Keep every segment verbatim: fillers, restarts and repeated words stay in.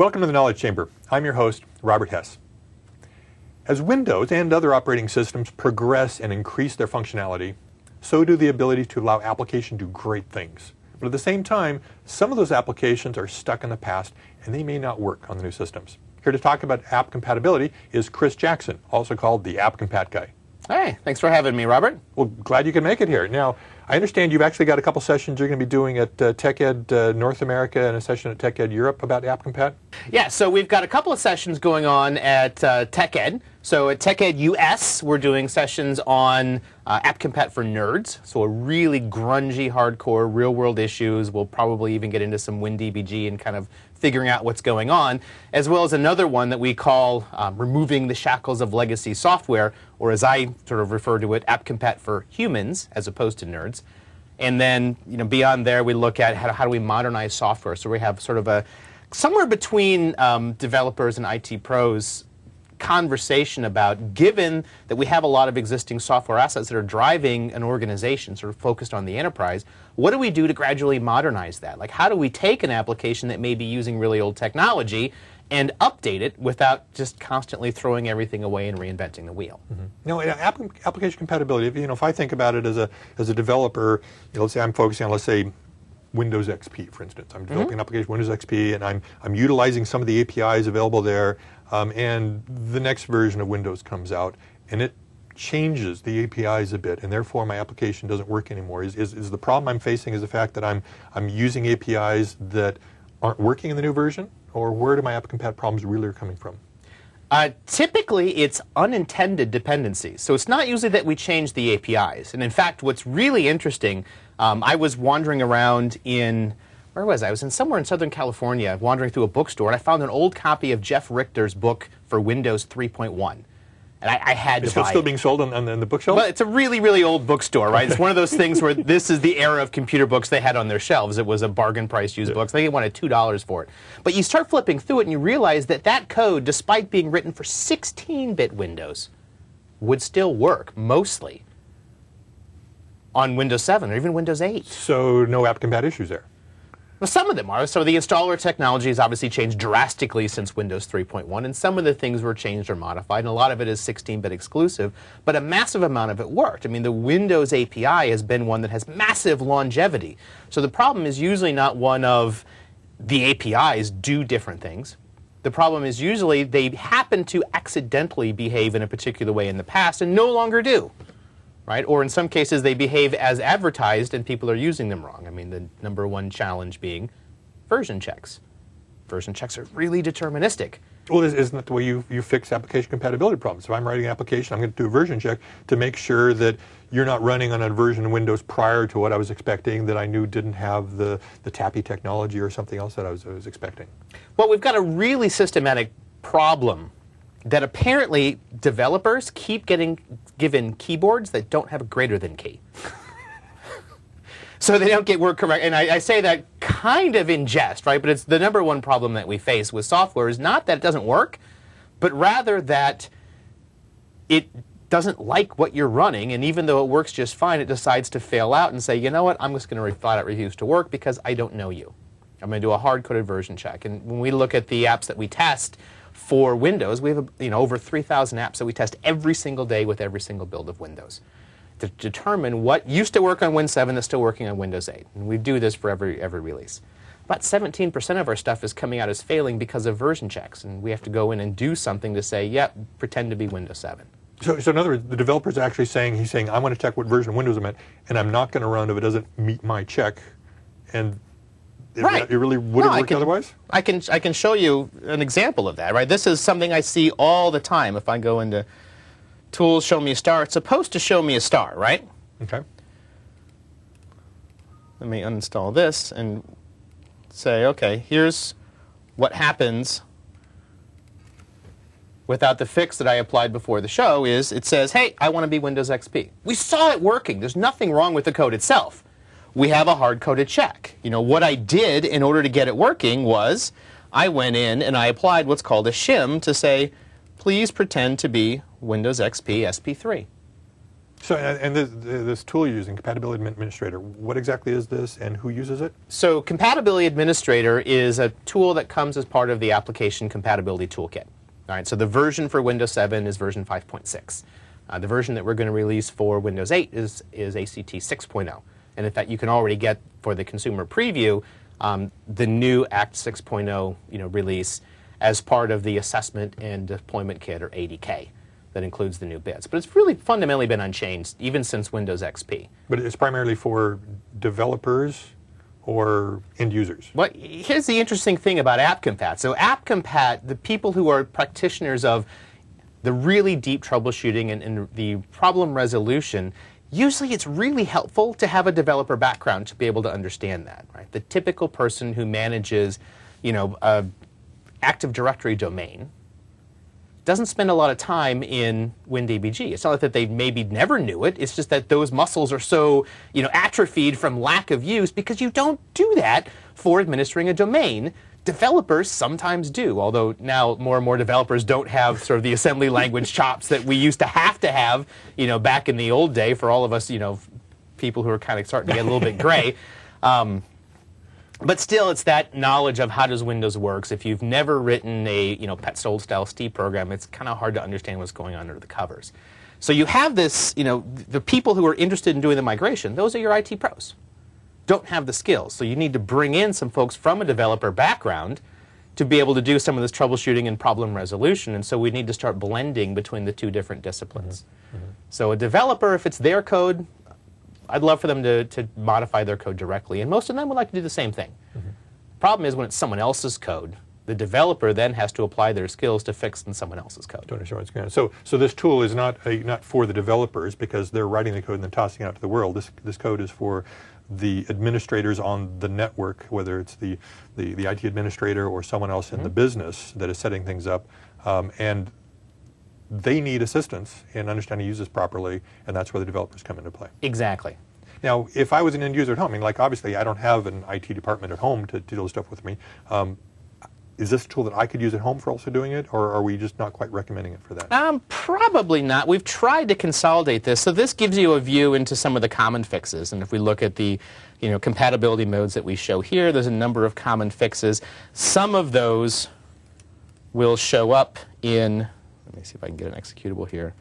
Welcome to the Knowledge Chamber. I'm your host, Robert Hess. As Windows and other operating systems progress and increase their functionality, so do the ability to allow applications to do great things. But at the same time, some of those applications are stuck in the past and they may not work on the new systems. Here to talk about app compatibility is Chris Jackson, also called the App Compat Guy. Hey, thanks for having me, Robert. Well, glad you can make it here. Now, I understand you've actually got a couple sessions you're going to be doing at uh, TechEd uh, North America and a session at TechEd Europe about App Compat. Yeah, so we've got a couple of sessions going on at uh, TechEd. So at TechEd U S, we're doing sessions on uh, App Compat for nerds. So a really grungy, hardcore, real-world issues. We'll probably even get into some WinDBG and kind of figuring out what's going on, as well as another one that we call um, Removing the Shackles of Legacy Software, or as I sort of refer to it, App Compat for humans as opposed to nerds. And then, you know, beyond there, we look at how, how do we modernize software. So we have sort of a somewhere between um, developers and I T pros conversation about, given that we have a lot of existing software assets that are driving an organization sort of focused on the enterprise, what do we do to gradually modernize that? Like, how do we take an application that may be using really old technology and update it without just constantly throwing everything away and reinventing the wheel? Mm-hmm. Now, app, application compatibility, if, you know, if I think about it as a, as a developer, you know, let's say I'm focusing on, let's say, Windows X P, for instance. I'm developing mm-hmm. an application, Windows X P, and I'm, I'm utilizing some of the A P Is available there, um, and the next version of Windows comes out, and it changes the A P Is a bit, and therefore my application doesn't work anymore. Is, is, is the problem I'm facing is the fact that I'm, I'm using A P Is that aren't working in the new version, or where do my app compat problems really are coming from? Uh, typically, it's unintended dependencies. So it's not usually that we change the A P Is. And in fact, what's really interesting, um, I was wandering around in, where was I? I was in somewhere in Southern California, wandering through a bookstore, and I found an old copy of Jeff Richter's book for Windows three point one. And I, I had it's to buy it. It's still it. being sold on, on, on the bookshelf? Well, it's a really, really old bookstore, right? It's one of those things where this is the era of computer books they had on their shelves. It was a bargain price used yeah. books. They wanted two dollars for it. But you start flipping through it and you realize that that code, despite being written for sixteen bit Windows, would still work, mostly, on Windows seven or even Windows eight. So no app compat issues there? Well, some of them are. So the installer technology has obviously changed drastically since Windows three point one, and some of the things were changed or modified, and a lot of it is sixteen bit exclusive, but a massive amount of it worked. I mean, the Windows A P I has been one that has massive longevity. So the problem is usually not one of the A P Is do different things. The problem is usually they happen to accidentally behave in a particular way in the past and no longer do. Right? Or in some cases, they behave as advertised and people are using them wrong. I mean, the number one challenge being version checks. Version checks are really deterministic. Well, isn't that the way you, you fix application compatibility problems? If I'm writing an application, I'm going to do a version check to make sure that you're not running on a version of Windows prior to what I was expecting that I knew didn't have the, the TAPI technology or something else that I was, I was expecting. Well, we've got a really systematic problem that apparently developers keep getting given keyboards that don't have a greater than key. So they don't get word correct. And I, I say that kind of in jest, right? But it's the number one problem that we face with software is not that it doesn't work, but rather that it doesn't like what you're running, and even though it works just fine, it decides to fail out and say, you know what, I'm just going to flat out refuse to work because I don't know you. I'm going to do a hard-coded version check. And when we look at the apps that we test for Windows, we have you know, over three thousand apps that we test every single day with every single build of Windows to determine what used to work on Win seven is still working on Windows eight. And we do this for every, every release. About seventeen percent of our stuff is coming out as failing because of version checks. And we have to go in and do something to say, yep, yeah, pretend to be Windows seven. So, so in other words, the developer's actually saying, he's saying, I want to check what version of Windows I'm at, and I'm not going to run if it doesn't meet my check. And It, right. it really wouldn't no, work can, otherwise? I can, I can show you an example of that, right? This is something I see all the time. If I go into Tools, Show Me a Star, it's supposed to show me a star, right? Okay. Let me uninstall this and say, okay, here's what happens without the fix that I applied before the show is it says, hey, I want to be Windows X P. We saw it working. There's nothing wrong with the code itself. We have a hard-coded check. You know, what I did in order to get it working was I went in and I applied what's called a shim to say, please pretend to be Windows X P S P three. So, and and this, this tool you're using, Compatibility Administrator, what exactly is this and who uses it? So Compatibility Administrator is a tool that comes as part of the Application Compatibility Toolkit. All right, so the version for Windows seven is version five point six. Uh, the version that we're going to release for Windows eight is, is A C T six point oh. And in fact, you can already get for the consumer preview um, the new Act six point oh you know, release as part of the Assessment and Deployment Kit, or A D K, that includes the new bits. But it's really fundamentally been unchanged even since Windows X P. But it's primarily for developers or end users? Well, here's the interesting thing about AppCompat. So AppCompat, the people who are practitioners of the really deep troubleshooting and, and the problem resolution, usually it's really helpful to have a developer background to be able to understand that. Right? The typical person who manages, you know, a Active Directory domain doesn't spend a lot of time in WinDBG. It's not that they maybe never knew it. It's just that those muscles are so, you know, atrophied from lack of use, because you don't do that for administering a domain. Developers sometimes do, although now more and more developers don't have sort of the assembly language chops that we used to have to have, you know, back in the old day for all of us, you know, people who are kind of starting to get a little bit gray. Um, But still, it's that knowledge of how does Windows works. If you've never written a you know Petzold style C program, it's kind of hard to understand what's going on under the covers. So you have this, you know, the people who are interested in doing the migration, those are your I T pros, don't have the skills. So you need to bring in some folks from a developer background to be able to do some of this troubleshooting and problem resolution. And so we need to start blending between the two different disciplines. Mm-hmm. Mm-hmm. So a developer, if it's their code, I'd love for them to, to modify their code directly, and most of them would like to do the same thing. Mm-hmm. Problem is, when it's someone else's code, the developer then has to apply their skills to fix in someone else's code. To understand what's going on. So, so this tool is not a, not for the developers because they're writing the code and then tossing it out to the world. This this code is for the administrators on the network, whether it's the the, the I T administrator or someone else in mm-hmm. the business that is setting things up, um, and they need assistance in understanding how to use this properly, and that's where the developers come into play. Exactly. Now, if I was an end user at home, I mean, like obviously I don't have an I T department at home to, to do this stuff with me. Um, is this a tool that I could use at home for also doing it, or are we just not quite recommending it for that? Um, probably not. We've tried to consolidate this. So this gives you a view into some of the common fixes. And if we look at the you know, compatibility modes that we show here, there's a number of common fixes. Some of those will show up in, let me see if I can get an executable here,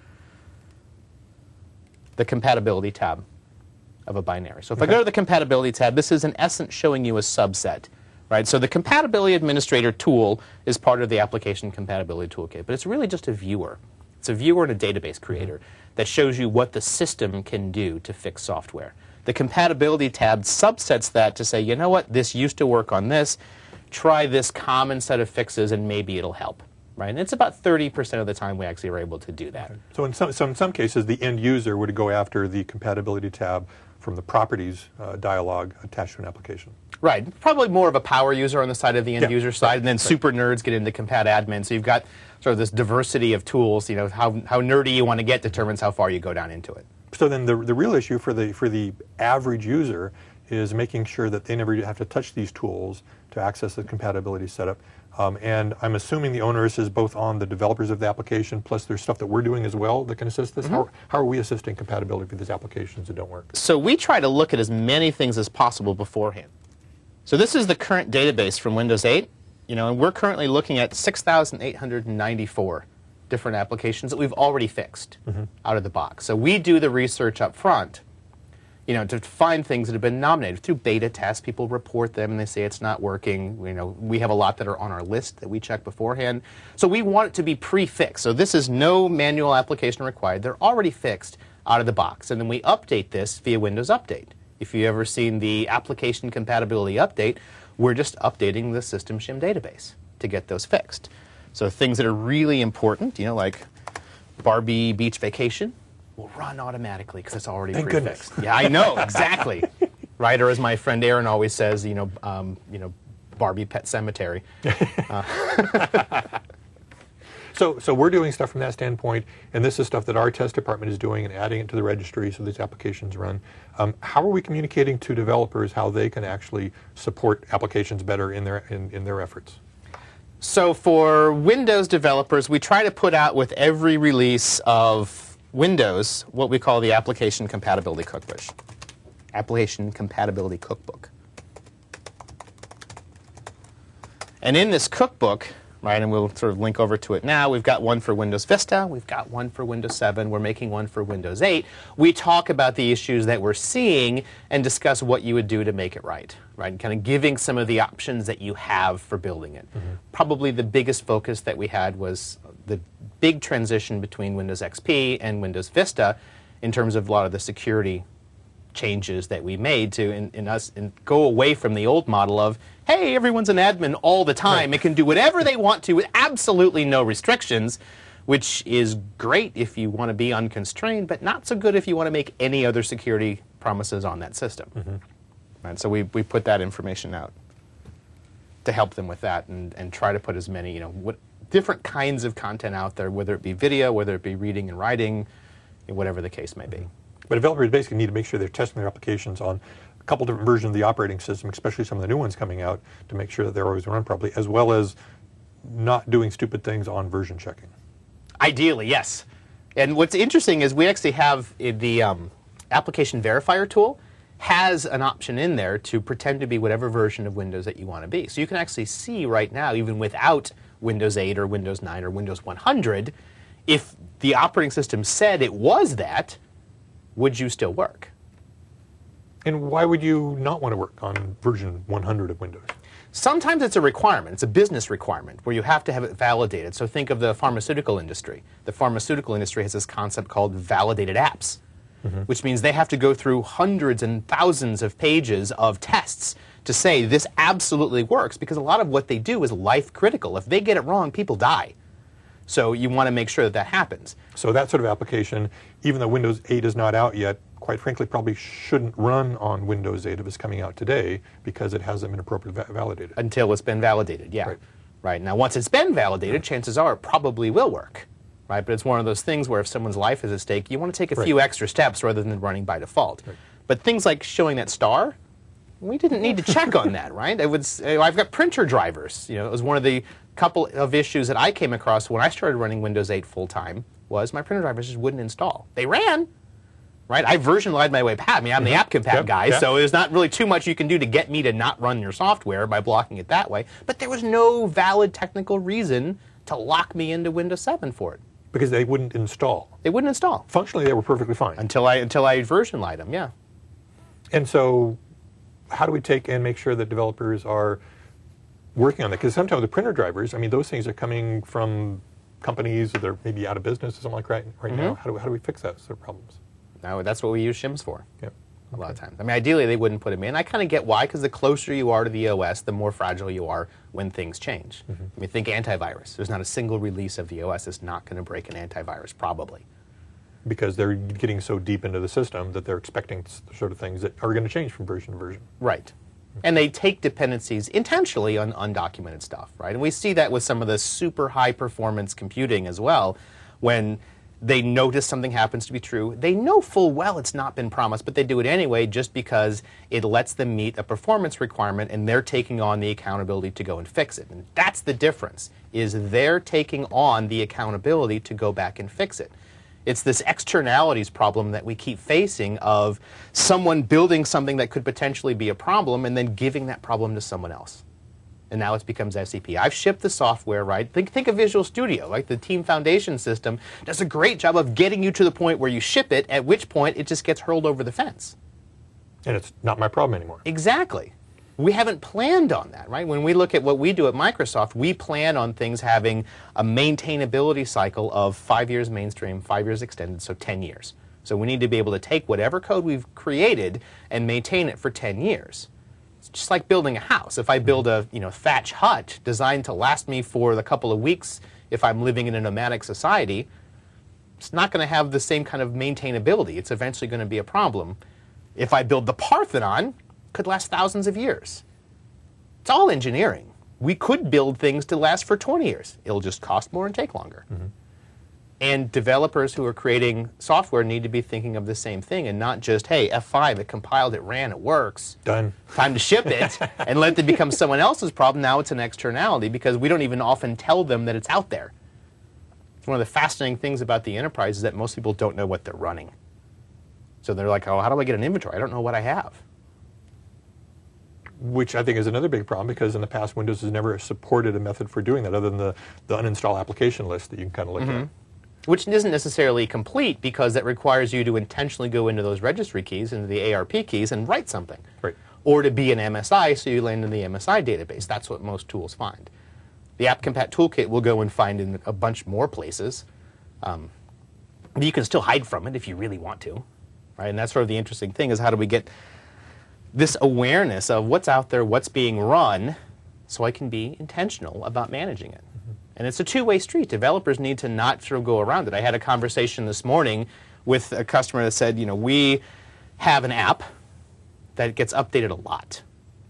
the compatibility tab of a binary. So if okay. I go to the compatibility tab, this is in essence showing you a subset. Right? So the Compatibility Administrator tool is part of the Application Compatibility Toolkit, but it's really just a viewer. It's a viewer and a database creator mm-hmm. that shows you what the system can do to fix software. The Compatibility tab subsets that to say, you know what, this used to work on this, try this common set of fixes and maybe it'll help. Right? And it's about thirty percent of the time we actually are able to do that. Okay. So in some, so in some cases, the end user would go after the Compatibility tab from the Properties uh, dialog attached to an application. Right. Probably more of a power user on the side of the end yeah, user side, right, and then right. super nerds get into Compat Admin. So you've got sort of this diversity of tools. You know, how, how nerdy you want to get determines how far you go down into it. So then the, the real issue for the, for the average user is making sure that they never have to touch these tools to access the compatibility setup. Um, and I'm assuming the onus is both on the developers of the application, plus there's stuff that we're doing as well that can assist this. Mm-hmm. How, how are we assisting compatibility for these applications that don't work? So we try to look at as many things as possible beforehand. So this is the current database from Windows eight, you know, and we're currently looking at six thousand eight hundred ninety-four different applications that we've already fixed mm-hmm. out of the box. So we do the research up front, you know, to find things that have been nominated through beta tests. People report them and they say it's not working. You know, we have a lot that are on our list that we check beforehand. So we want it to be pre-fixed. So this is no manual application required. They're already fixed out of the box. And then we update this via Windows Update. If you've ever seen the application compatibility update, we're just updating the System Shim database to get those fixed. So things that are really important, you know, like Barbie Beach Vacation, will run automatically because it's already Thank pre-fixed. Goodness. Yeah, I know, exactly. Right, or as my friend Aaron always says, you know, um, you know, Barbie Pet Cemetery. Uh. So, so we're doing stuff from that standpoint, and this is stuff that our test department is doing and adding it to the registry so these applications run. Um, how are we communicating to developers how they can actually support applications better in their in, in their efforts? So for Windows developers, we try to put out with every release of Windows what we call the Application Compatibility Cookbook. Application Compatibility Cookbook. And in this cookbook, right, and we'll sort of link over to it now, we've got one for Windows Vista, we've got one for Windows seven, we're making one for Windows eight. We talk about the issues that we're seeing and discuss what you would do to make it right, right, and kind of giving some of the options that you have for building it. Mm-hmm. Probably the biggest focus that we had was the big transition between Windows X P and Windows Vista in terms of a lot of the security changes that we made to in, in us and go away from the old model of, hey, everyone's an admin all the time. Right. It can do whatever they want to with absolutely no restrictions, which is great if you want to be unconstrained, but not so good if you want to make any other security promises on that system. Mm-hmm. Right, so we, we put that information out to help them with that and, and try to put as many, you know, what different kinds of content out there, whether it be video, whether it be reading and writing, whatever the case may be. But developers basically need to make sure they're testing their applications on a couple different versions of the operating system, especially some of the new ones coming out, to make sure that they're always run properly, as well as not doing stupid things on version checking. Ideally, yes. And what's interesting is we actually have the um, application verifier tool has an option in there to pretend to be whatever version of Windows that you want to be. So you can actually see right now, even without Windows eight or Windows nine or Windows one hundred, if the operating system said it was that, would you still work? And why would you not want to work on version one hundred of Windows? Sometimes it's a requirement. It's a business requirement where you have to have it validated. So think of the pharmaceutical industry. The pharmaceutical industry has this concept called validated apps, mm-hmm. which means they have to go through hundreds and thousands of pages of tests to say this absolutely works, because a lot of what they do is life critical. If they get it wrong, people die. So you want to make sure that that happens. So that sort of application, even though Windows eight is not out yet, quite frankly, probably shouldn't run on Windows eight if it's coming out today, because it hasn't been appropriately va validated. Until it's been validated, yeah. Right. Right. Now, once it's been validated, chances are it probably will work. Right. But it's one of those things where if someone's life is at stake, you want to take a right. few extra steps rather than running by default. Right. But things like showing that star, we didn't need to check on that, right? I would, I've got printer drivers. You know, it was one of the couple of issues that I came across when I started running Windows eight full time was my printer drivers just wouldn't install. They ran, right? I version lied my way past. I mean, I'm the mm-hmm. app compat yep, guy, yep. so there's not really too much you can do to get me to not run your software by blocking it that way. But there was no valid technical reason to lock me into Windows seven for it. Because they wouldn't install. They wouldn't install. Functionally, they were perfectly fine. Until I, until I version lied them, yeah. And so how do we take and make sure that developers are working on that? Because sometimes the printer drivers, I mean, those things are coming from companies that are maybe out of business or something like that right, right mm-hmm. now. How do, how do we fix those sort of problems? No, that's what we use shims for. Yep. A lot of times. I mean, ideally, they wouldn't put them in. I kind of get why, because the closer you are to the O S, the more fragile you are when things change. Mm-hmm. I mean, think antivirus. There's not a single release of the O S that's not going to break an antivirus, probably. Because they're getting so deep into the system that they're expecting sort of things that are going to change from version to version. Right. Mm-hmm. And they take dependencies intentionally on undocumented stuff, right? And we see that with some of the super high performance computing as well, when they notice something happens to be true. They know full well it's not been promised, but they do it anyway just because it lets them meet a performance requirement, and they're taking on the accountability to go and fix it. And that's the difference, is they're taking on the accountability to go back and fix it. It's this externalities problem that we keep facing of someone building something that could potentially be a problem and then giving that problem to someone else. And now it becomes S C P. I've shipped the software, right? Think, think of Visual Studio, like the Team Foundation system does a great job of getting you to the point where you ship it, at which point it just gets hurled over the fence. And it's not my problem anymore. Exactly. We haven't planned on that, right? When we look at what we do at Microsoft, we plan on things having a maintainability cycle of five years mainstream, five years extended, so ten years. So we need to be able to take whatever code we've created and maintain it for ten years. It's just like building a house. If I build a you know thatch hut designed to last me for the couple of weeks if I'm living in a nomadic society, it's not going to have the same kind of maintainability. It's eventually going to be a problem. If I build the Parthenon, it could last thousands of years. It's all engineering. We could build things to last for twenty years. It'll just cost more and take longer. Mm-hmm. And developers who are creating software need to be thinking of the same thing and not just, hey, F five, it compiled, it ran, it works. Done. Time to ship it and let it become someone else's problem. Now it's an externality because we don't even often tell them that it's out there. One of the fascinating things about the enterprise is that most people don't know what they're running. So they're like, oh, how do I get an inventory? I don't know what I have. Which I think is another big problem, because in the past Windows has never supported a method for doing that other than the, the uninstall application list that you can kind of look Mm-hmm. at. Which isn't necessarily complete, because it requires you to intentionally go into those registry keys, into the A R P keys, and write something. Right. Or to be an M S I, so you land in the M S I database. That's what most tools find. The AppCompat toolkit will go and find in a bunch more places. Um, but you can still hide from it if you really want to. Right? And that's sort of the interesting thing, is how do we get this awareness of what's out there, what's being run, so I can be intentional about managing it. Mm-hmm. And it's a two-way street. Developers need to not sort of go around it. I had a conversation this morning with a customer that said, you know, we have an app that gets updated a lot.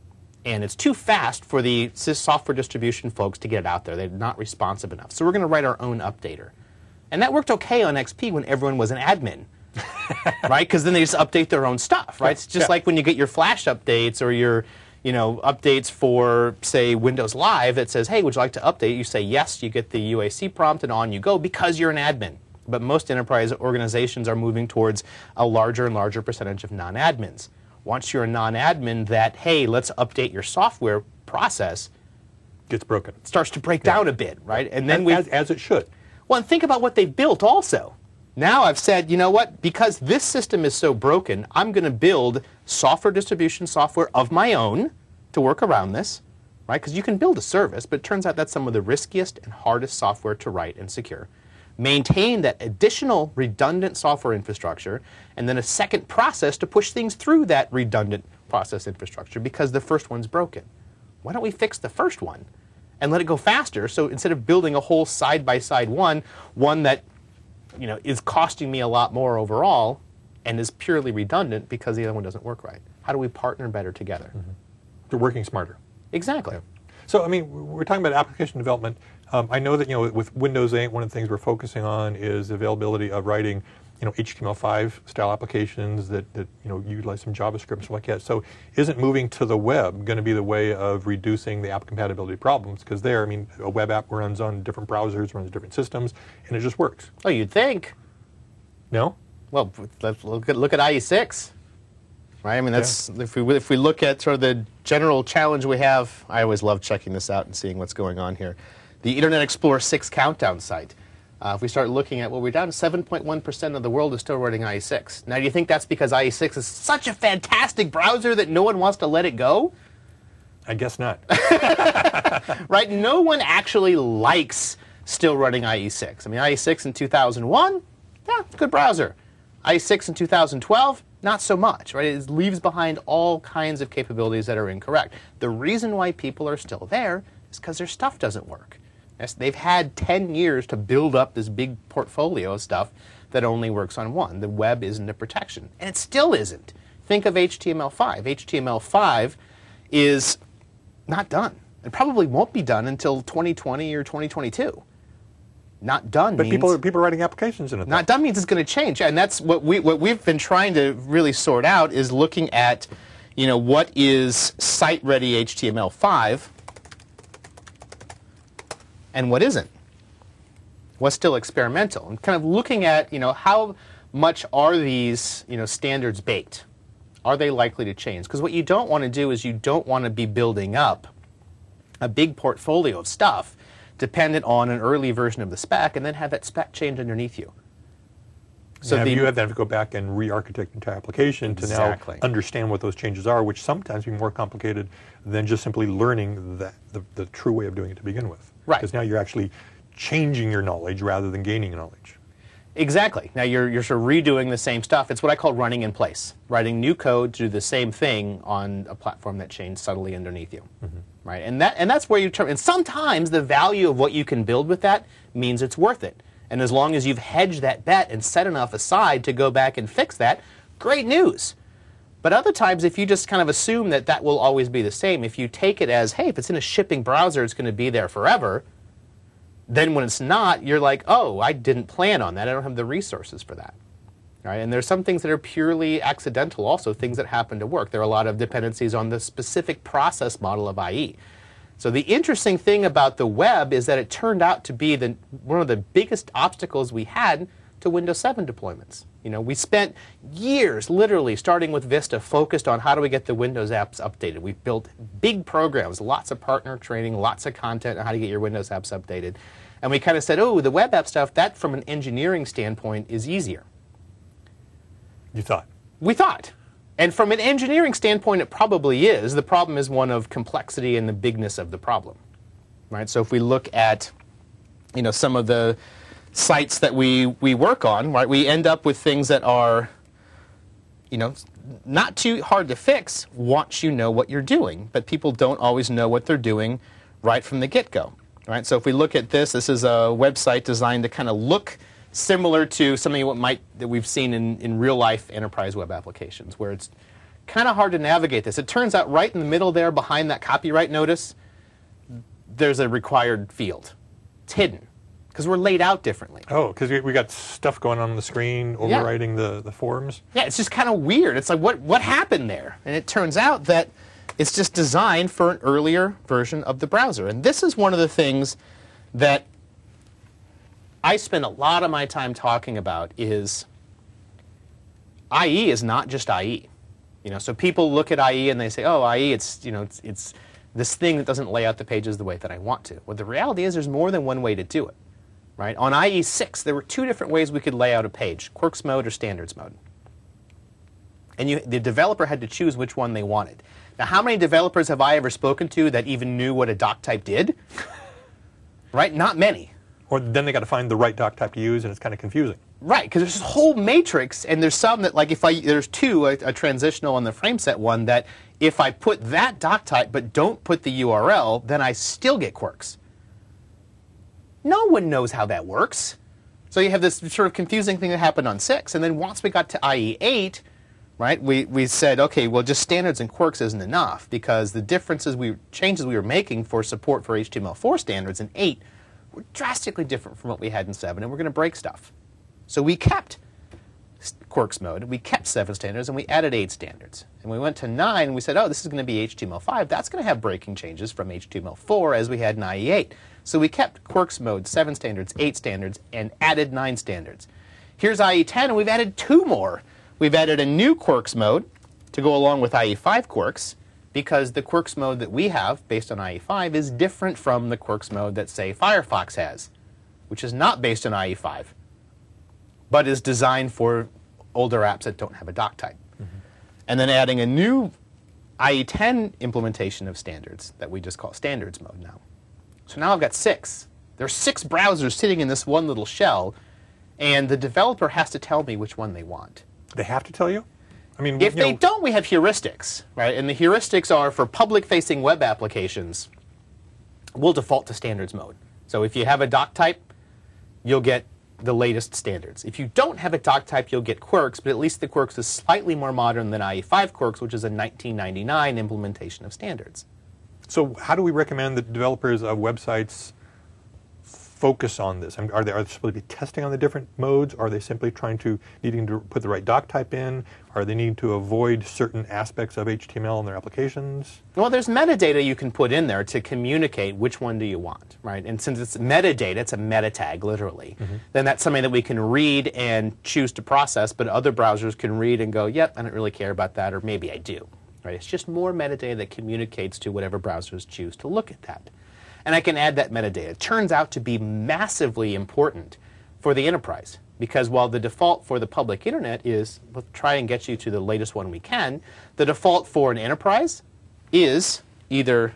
And it's too fast for the software distribution folks to get it out there. They're not responsive enough. So we're going to write our own updater. And that worked okay on X P when everyone was an admin. Right? Because then they just update their own stuff, right? It's just yeah. like when you get your Flash updates or your, you know, updates for, say, Windows Live that says, hey, would you like to update? You say yes, you get the U A C prompt, and on you go, because you're an admin. But most enterprise organizations are moving towards a larger and larger percentage of non-admins. Once you're a non-admin, that, hey, let's update your software process, gets broken. Starts to break yeah. down a bit, right? And then as, we as, as it should. Well, and think about what they've built also. Now I've said, you know what, because this system is so broken, I'm going to build software distribution software of my own to work around this, right? Because you can build a service, but it turns out that's some of the riskiest and hardest software to write and secure. Maintain that additional redundant software infrastructure, and then a second process to push things through that redundant process infrastructure, because the first one's broken. Why don't we fix the first one and let it go faster? So instead of building a whole side-by-side one, one that you know, is costing me a lot more overall and is purely redundant because the other one doesn't work right. How do we partner better together? Mm-hmm. They're working smarter. Exactly. Yeah. So, I mean, we're talking about application development. Um, I know that, you know, with Windows eight, one of the things we're focusing on is the availability of writing, you know, H T M L five style applications that, that, you know, utilize some JavaScript and stuff like that. So isn't moving to the web going to be the way of reducing the app compatibility problems? Because there, I mean, a web app runs on different browsers, runs different systems, and it just works. Oh, you'd think. No? Well, let's look at, look at I E six. Right? I mean, that's yeah. if we if we look at sort of the general challenge we have. I always love checking this out and seeing what's going on here. The Internet Explorer six countdown site. Uh, if we start looking at what we're down, seven point one percent of the world is still running I E six. Now, do you think that's because I E six is such a fantastic browser that no one wants to let it go? I guess not. Right? No one actually likes still running I E six. I mean, I E six in two thousand one, yeah, good browser. I E six in two thousand twelve, not so much, right? It leaves behind all kinds of capabilities that are incorrect. The reason why people are still there is because their stuff doesn't work. They've had ten years to build up this big portfolio of stuff that only works on one. The web isn't a protection, and it still isn't. Think of H T M L five. H T M L five is not done. It probably won't be done until twenty twenty or twenty twenty-two. Not done but means... people are, people are writing applications in it. Not done means it's going to change. And that's what, we, what we've been trying to really sort out, is looking at, you know, what is site-ready H T M L five and what isn't. What's still experimental. And kind of looking at, you know, how much are these, you know, standards baked? Are they likely to change? Because what you don't want to do is you don't want to be building up a big portfolio of stuff dependent on an early version of the spec, and then have that spec change underneath you. So yeah, the, you have to go back and re-architect the entire application exactly. to now understand what those changes are, which sometimes be more complicated than just simply learning that, the, the true way of doing it to begin with. Right. Because now you're actually changing your knowledge rather than gaining knowledge. Exactly. Now you're, you're sort of redoing the same stuff. It's what I call running in place. Writing new code to do the same thing on a platform that changed subtly underneath you. Mm-hmm. Right? And, that, and that's where you turn. And sometimes the value of what you can build with that means it's worth it. And as long as you've hedged that bet and set enough aside to go back and fix that, great news. But other times, if you just kind of assume that that will always be the same, if you take it as, hey, if it's in a shipping browser, it's going to be there forever, then when it's not, you're like, oh, I didn't plan on that. I don't have the resources for that. Right? And there's some things that are purely accidental also, things that happen to work. There are a lot of dependencies on the specific process model of I E. So the interesting thing about the web is that it turned out to be the, one of the biggest obstacles we had to Windows seven deployments. You know, we spent years, literally, starting with Vista, focused on how do we get the Windows apps updated. We built big programs, lots of partner training, lots of content on how to get your Windows apps updated. And we kind of said, oh, the web app stuff, that from an engineering standpoint is easier. You thought? We thought. And from an engineering standpoint, it probably is. The problem is one of complexity and the bigness of the problem. Right? So if we look at, you know, some of the sites that we, we work on, right, we end up with things that are, you know, not too hard to fix once you know what you're doing. But people don't always know what they're doing right from the get-go. Right? So if we look at this, this is a website designed to kind of look similar to something what might, that we've seen in, in real-life enterprise web applications, where it's kind of hard to navigate this. It turns out right in the middle there, behind that copyright notice, there's a required field. It's hidden, because we're laid out differently. Oh, because we, we got stuff going on on the screen, overwriting yeah. the, the forms? Yeah, it's just kind of weird. It's like, what, what happened there? And it turns out that it's just designed for an earlier version of the browser. And this is one of the things that I spend a lot of my time talking about is I E is not just I E. You know, so people look at I E and they say, oh, I E, it's, you know, it's, it's this thing that doesn't lay out the pages the way that I want to. Well, the reality is there's more than one way to do it. Right? On I E six, there were two different ways we could lay out a page, Quirks mode or standards mode. And you, the developer had to choose which one they wanted. Now, how many developers have I ever spoken to that even knew what a doc type did? Right? Not many. Or then they got to find the right doc type to use, and it's kind of confusing. Right, because there's this whole matrix, and there's some that, like, if I there's two, a, a transitional and the frameset one, that if I put that doc type but don't put the U R L, then I still get quirks. No one knows how that works. So you have this sort of confusing thing that happened on six, and then once we got to I E eight, right, we, we said, okay, well, just standards and quirks isn't enough, because the differences we changes we were making for support for H T M L four standards in eight were drastically different from what we had in seven, and we're going to break stuff. So we kept Quirks mode, we kept seven standards, and we added eight standards. And we went to nine, and we said, oh, this is going to be H T M L five. That's going to have breaking changes from H T M L four as we had in I E eight. So we kept Quirks mode, seven standards, eight standards, and added nine standards. Here's I E ten, and we've added two more. We've added a new Quirks mode to go along with I E five quirks, because the Quirks mode that we have, based on I E five, is different from the Quirks mode that, say, Firefox has, which is not based on I E five, but is designed for older apps that don't have a doc type. Mm-hmm. And then adding a new I E ten implementation of standards that we just call standards mode now. So now I've got six. There are six browsers sitting in this one little shell, and the developer has to tell me which one they want. They have to tell you? I mean, if you they know, don't, we have heuristics, right? And the heuristics are for public-facing web applications. We'll default to standards mode. So if you have a doc type, you'll get the latest standards. If you don't have a doc type, you'll get quirks, but at least the quirks is slightly more modern than I E five quirks, which is a nineteen ninety-nine implementation of standards. So how do we recommend that developers of websites focus on this? I mean, are they, are they supposed to be testing on the different modes? Are they simply trying to, needing to put the right doc type in? Are they needing to avoid certain aspects of H T M L in their applications? Well, there's metadata you can put in there to communicate which one do you want, right? And since it's metadata, it's a meta tag, literally, mm-hmm. then that's something that we can read and choose to process, but other browsers can read and go, yep, I don't really care about that, or maybe I do. Right? It's just more metadata that communicates to whatever browsers choose to look at that. And I can add that metadata. It turns out to be massively important for the enterprise, because while the default for the public internet is, let's try and get you to the latest one we can, the default for an enterprise is either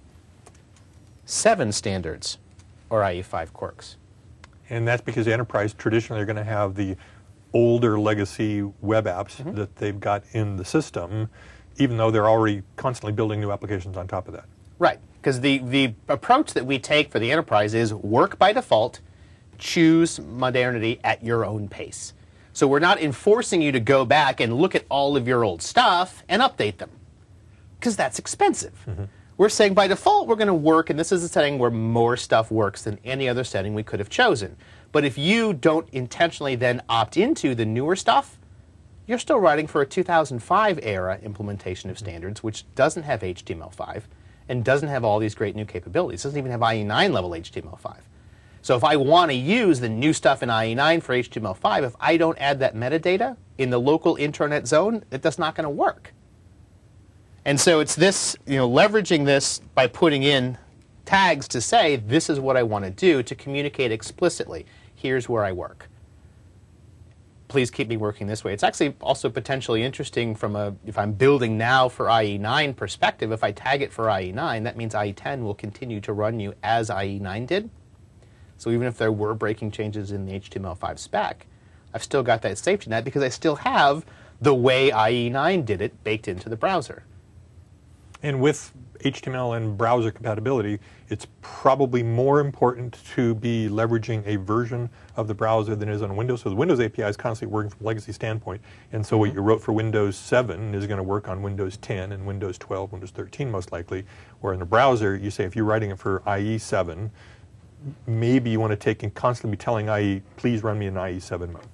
seven standards or I E five quirks. And that's because the enterprise traditionally are going to have the older legacy web apps mm-hmm. that they've got in the system, even though they're already constantly building new applications on top of that. Right. Because the, the approach that we take for the enterprise is work by default, choose modernity at your own pace. So we're not enforcing you to go back and look at all of your old stuff and update them, because that's expensive. Mm-hmm. We're saying by default we're going to work, and this is a setting where more stuff works than any other setting we could have chosen. But if you don't intentionally then opt into the newer stuff, you're still writing for a two thousand five era implementation of standards, which doesn't have H T M L five. and doesn't have all these great new capabilities. It doesn't even have I E nine level H T M L five. So if I want to use the new stuff in I E nine for H T M L five, if I don't add that metadata in the local intranet zone, it, that's not going to work. And so it's this, you know, leveraging this by putting in tags to say, this is what I want to do, to communicate explicitly. Here's where I work. Please keep me working this way. It's actually also potentially interesting from a, if I'm building now for I E nine perspective, if I tag it for I E nine, that means I E ten will continue to run you as I E nine did. So even if there were breaking changes in the H T M L five spec, I've still got that safety net because I still have the way I E nine did it baked into the browser. And with H T M L and browser compatibility, it's probably more important to be leveraging a version of the browser than it is on Windows. So the Windows A P I is constantly working from a legacy standpoint. And so mm-hmm. what you wrote for Windows seven is going to work on Windows ten and Windows twelve, Windows thirteen most likely. Where in the browser, you say if you're writing it for I E seven, maybe you want to take and constantly be telling I E, please run me in I E seven mode.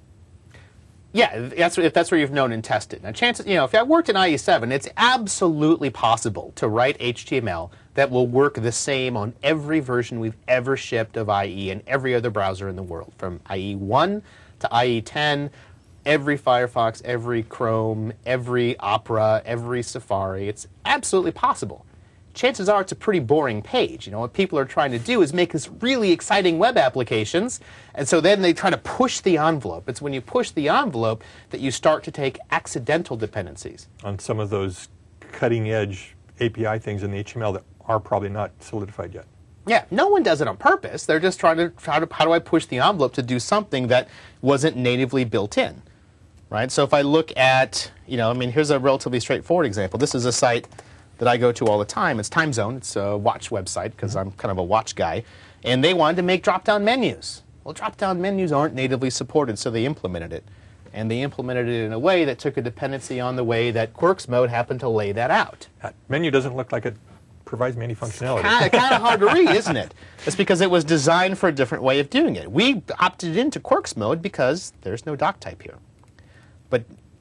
Yeah, that's, if that's where you've known and tested. Now, chances, you know, if I worked in I E seven, it's absolutely possible to write H T M L that will work the same on every version we've ever shipped of I E and every other browser in the world, from I E one to I E ten, every Firefox, every Chrome, every Opera, every Safari. It's absolutely possible. Chances are it's a pretty boring page. You know, what people are trying to do is make this really exciting web applications, and so then they try to push the envelope. It's when you push the envelope that you start to take accidental dependencies on some of those cutting-edge A P I things in the H T M L that are probably not solidified yet. Yeah, no one does it on purpose. They're just trying to, try to, how do I push the envelope to do something that wasn't natively built in, right? So if I look at, you know, I mean, here's a relatively straightforward example. This is a site that I go to all the time. It's TimeZone. It's a watch website because I'm kind of a watch guy. And they wanted to make drop-down menus. Well, drop-down menus aren't natively supported, so they implemented it. And they implemented it in a way that took a dependency on the way that Quirks mode happened to lay that out. That menu doesn't look like it provides me any functionality. It's kind of hard to read, isn't it? It's because it was designed for a different way of doing it. We opted into Quirks mode because there's no doc type here. But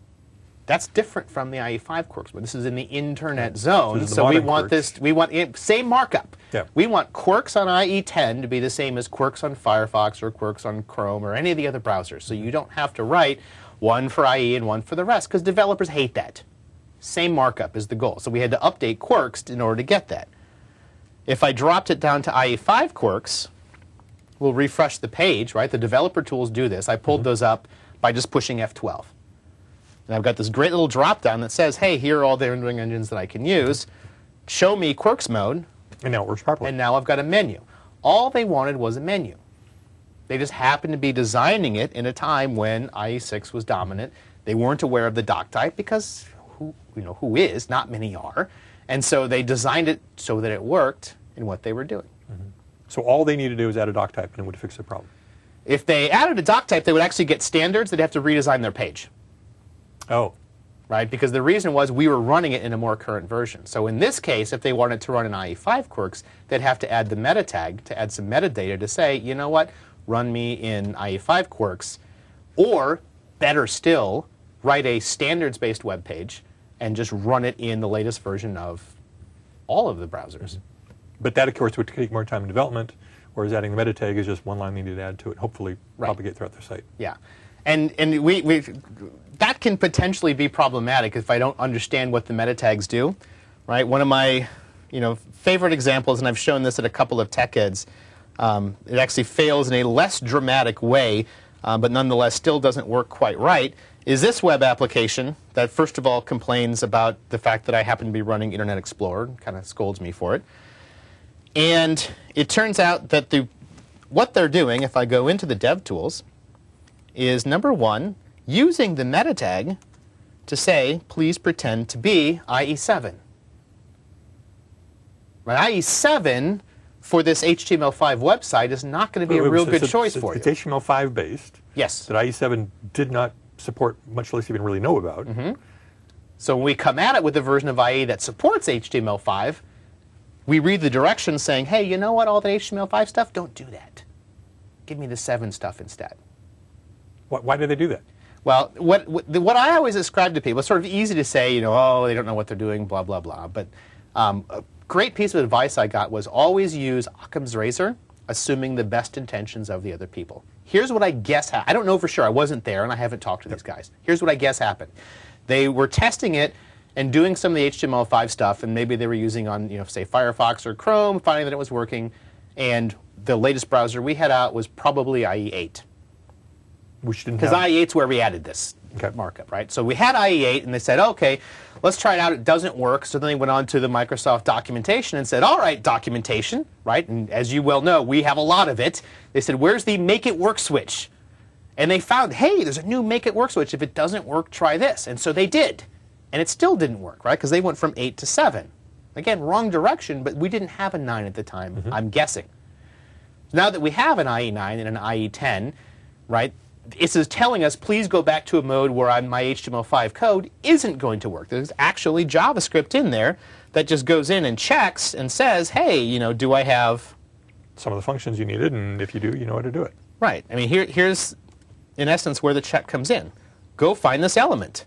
that's different from the I E five Quirks mode. This is in the internet zone, so, so we want Quirks. this. We want it, same markup. Yeah. We want Quirks on I E ten to be the same as Quirks on Firefox or Quirks on Chrome or any of the other browsers. So you don't have to write one for I E and one for the rest, because developers hate that. Same markup is the goal. So we had to update Quirks in order to get that. If I dropped it down to I E five Quirks, we'll refresh the page, right? The developer tools do this. I pulled mm-hmm. those up by just pushing F twelve. And I've got this great little drop-down that says, hey, here are all the rendering engines that I can use. Show me Quirks mode. And now it works properly. And now I've got a menu. All they wanted was a menu. They just happened to be designing it in a time when I E six was dominant. They weren't aware of the doc type because who, you know, who is? Not many are. And so they designed it so that it worked in what they were doing. Mm-hmm. So all they need to do is add a doc type and it would fix the problem. If they added a doc type, they would actually get standards. They'd have to redesign their page. Oh. Right? Because the reason was we were running it in a more current version. So in this case, if they wanted to run an I E five Quirks, they'd have to add the meta tag to add some metadata to say, you know what, run me in I E five Quirks. Or, better still, write a standards-based web page and just run it in the latest version of all of the browsers. Mm-hmm. But that, of course, would take more time in development, whereas adding the meta tag is just one line they need to add to it, hopefully right. propagate throughout their site. Yeah. And, and we, we, that can potentially be problematic if I don't understand what the meta tags do, right? One of my you know, favorite examples, and I've shown this at a couple of tech eds, um, it actually fails in a less dramatic way, uh, but nonetheless still doesn't work quite right, is this web application that first of all complains about the fact that I happen to be running Internet Explorer, kind of scolds me for it. And it turns out that the, what they're doing, if I go into the DevTools, is number one, using the meta tag to say, please pretend to be I E seven. Right? I E seven for this H T M L five website is not going to be a real good choice for you. It's H T M L five based. Yes. That I E seven did not support, much less even really know about. Mm-hmm. So when we come at it with a version of I E that supports H T M L five, we read the directions saying, hey, you know what, all the H T M L five stuff, don't do that. Give me the seven stuff instead. Why, why do they do that? Well, what, what, what I always ascribe to people, it's sort of easy to say, you know, oh, they don't know what they're doing, blah, blah, blah. But um, great piece of advice I got was always use Occam's razor, assuming the best intentions of the other people. Here's what I guess happened. I don't know for sure. I wasn't there, and I haven't talked to these guys. Here's what I guess happened. They were testing it and doing some of the H T M L five stuff, and maybe they were using on, you know, say Firefox or Chrome, finding that it was working, and the latest browser we had out was probably I E eight. Which didn't Because have... I E eight's where we added this Okay. markup, right? So we had I E eight, and they said, okay, let's try it out. It doesn't work. So then they went on to the Microsoft documentation and said, all right, documentation, right? And as you well know, we have a lot of it. They said, where's the make it work switch? And they found, hey, there's a new make it work switch. If it doesn't work, try this. And so they did. And it still didn't work, right? Because they went from eight to seven. Again, wrong direction, but we didn't have a nine at the time, mm-hmm. I'm guessing. Now that we have an I E nine and an I E ten, right, this is telling us, please go back to a mode where I'm, my H T M L five code isn't going to work. There's actually JavaScript in there that just goes in and checks and says, hey, you know, do I have... some of the functions you needed, and if you do, you know how to do it. Right. I mean, here, here's, in essence, where the check comes in. Go find this element.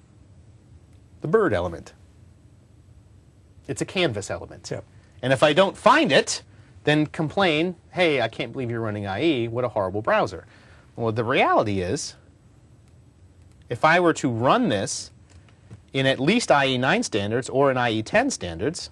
The bird element. It's a canvas element. Yep. And if I don't find it, then complain, hey, I can't believe you're running I E. What a horrible browser. Well, the reality is, if I were to run this in at least I E nine standards or in I E ten standards,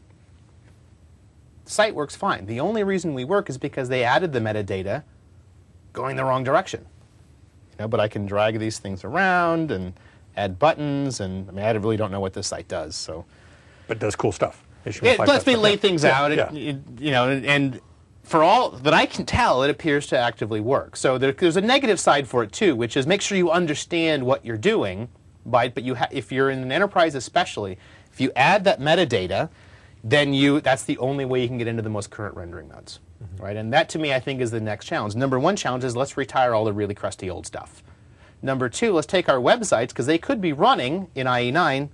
the site works fine. The only reason we work is because they added the metadata going the wrong direction. You know, but I can drag these things around and add buttons, and I mean, I really don't know what this site does. So, but it does cool stuff. H T M L it five lets me stuff. lay Yeah. things Yeah. out. It, Yeah. it, you know, and for all that I can tell, it appears to actively work. So there, there's a negative side for it too, which is make sure you understand what you're doing. By, but you ha if you're in an enterprise especially, if you add that metadata, then you that's the only way you can get into the most current rendering modes. Mm-hmm. Right? And that to me I think is the next challenge. Number one challenge is let's retire all the really crusty old stuff. Number two, let's take our websites, because they could be running in I E nine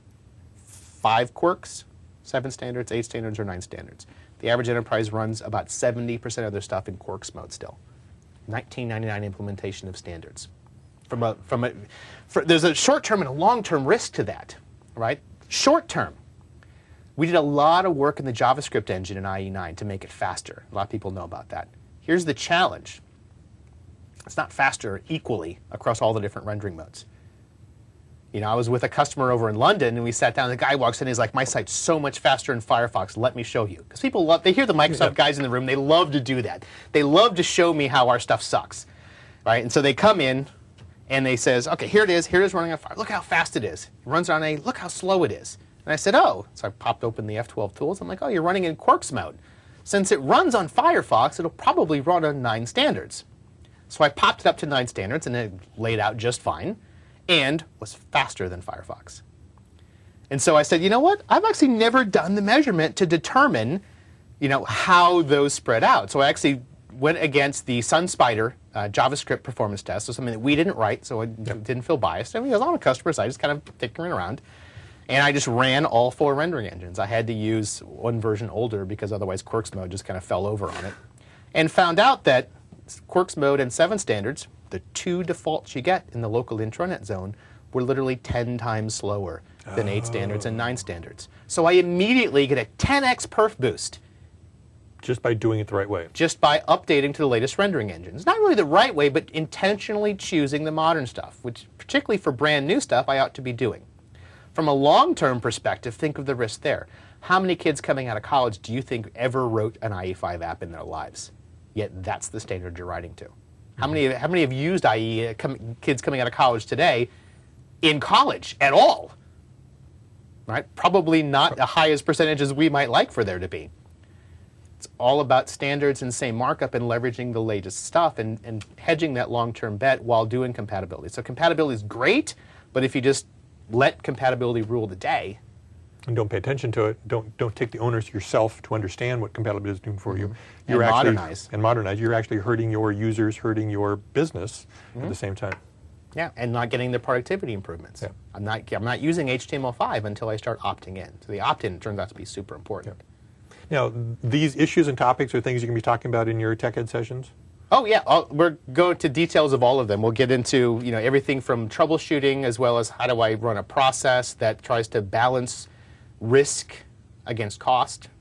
five quirks, seven standards, eight standards, or nine standards. The average enterprise runs about seventy percent of their stuff in Quarks mode still. nineteen ninety-nine implementation of standards. From a, from a, for, there's a short-term and a long-term risk to that, right? Short-term, we did a lot of work in the JavaScript engine in I E nine to make it faster. A lot of people know about that. Here's the challenge. It's not faster equally across all the different rendering modes. You know, I was with a customer over in London, and we sat down, and the guy walks in, and he's like, my site's so much faster in Firefox, let me show you. Because people love, they hear the Microsoft yeah. guys in the room, they love to do that. They love to show me how our stuff sucks, right? And so they come in, and they says, okay, here it is, here it is running on Fire. Look how fast it is. It runs on A, look how slow it is. And I said, oh. So I popped open the F twelve tools. I'm like, oh, you're running in Quarks mode. Since it runs on Firefox, it'll probably run on nine standards. So I popped it up to nine standards, and it laid out just fine, and was faster than Firefox. And so I said, you know what? I've actually never done the measurement to determine, you know, how those spread out. So I actually went against the SunSpider uh, JavaScript performance test, so something that we didn't write, so I yep. didn't feel biased. I mean, I was on a customer side, just kind of tinkering around. And I just ran all four rendering engines. I had to use one version older because otherwise Quarks mode just kind of fell over on it. And found out that Quarks mode and seven standards, the two defaults you get in the local intranet zone, were literally ten times slower than oh. eight standards and nine standards. So I immediately get a ten X perf boost. Just by doing it the right way. Just by updating to the latest rendering engines. Not really the right way, but intentionally choosing the modern stuff, which particularly for brand new stuff I ought to be doing. From a long-term perspective, think of the risk there. How many kids coming out of college do you think ever wrote an I E five app in their lives? Yet that's the standard you're writing to. How many, how many have used I E, uh, com kids coming out of college today in college at all? Right? Probably not the highest percentage as we might like for there to be. It's all about standards and same markup and leveraging the latest stuff and, and hedging that long-term bet while doing compatibility. So compatibility is great, but if you just let compatibility rule the day, and don't pay attention to it. Don't don't take the onus yourself to understand what compatibility is doing for you. Mm-hmm. You're and actually, modernize. And modernize. You're actually hurting your users, hurting your business mm-hmm. at the same time. Yeah, and not getting the productivity improvements. Yeah. I'm not I'm not using H T M L five until I start opting in. So the opt-in turns out to be super important. Yeah. Now, these issues and topics are things you can be talking about in your Tech Ed sessions? Oh yeah, I'll, we're going to details of all of them. We'll get into you know everything from troubleshooting as well as how do I run a process that tries to balance risk against cost,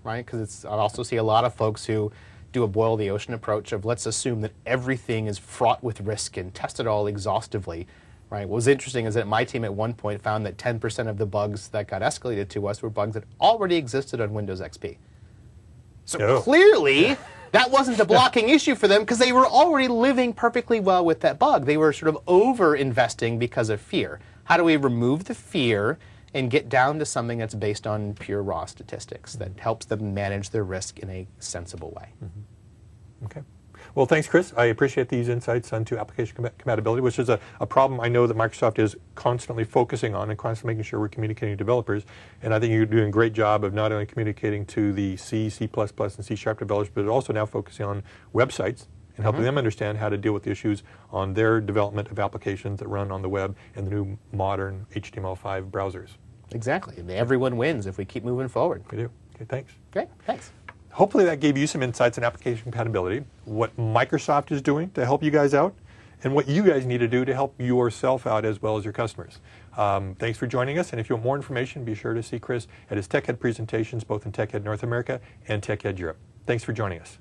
right? Because it's, I also see a lot of folks who do a boil the ocean approach of let's assume that everything is fraught with risk and test it all exhaustively, right? What was interesting is that my team at one point found that ten percent of the bugs that got escalated to us were bugs that already existed on Windows X P. So Oh. clearly, that wasn't a blocking issue for them because they were already living perfectly well with that bug. They were sort of over-investing because of fear. How do we remove the fear and get down to something that's based on pure raw statistics that helps them manage their risk in a sensible way? Mm-hmm. Okay. Well, thanks, Chris. I appreciate these insights onto application com compatibility, which is a, a problem I know that Microsoft is constantly focusing on and constantly making sure we're communicating to developers. And I think you're doing a great job of not only communicating to the C, C++, and C Sharp developers, but also now focusing on websites and helping mm-hmm. them understand how to deal with the issues on their development of applications that run on the web and the new modern H T M L five browsers. Exactly. Everyone wins if we keep moving forward. We do. Okay, thanks. Great. Thanks. Hopefully that gave you some insights on application compatibility, what Microsoft is doing to help you guys out, and what you guys need to do to help yourself out as well as your customers. Um, thanks for joining us, and if you want more information, be sure to see Chris at his TechEd presentations, both in TechEd North America and TechEd Europe. Thanks for joining us.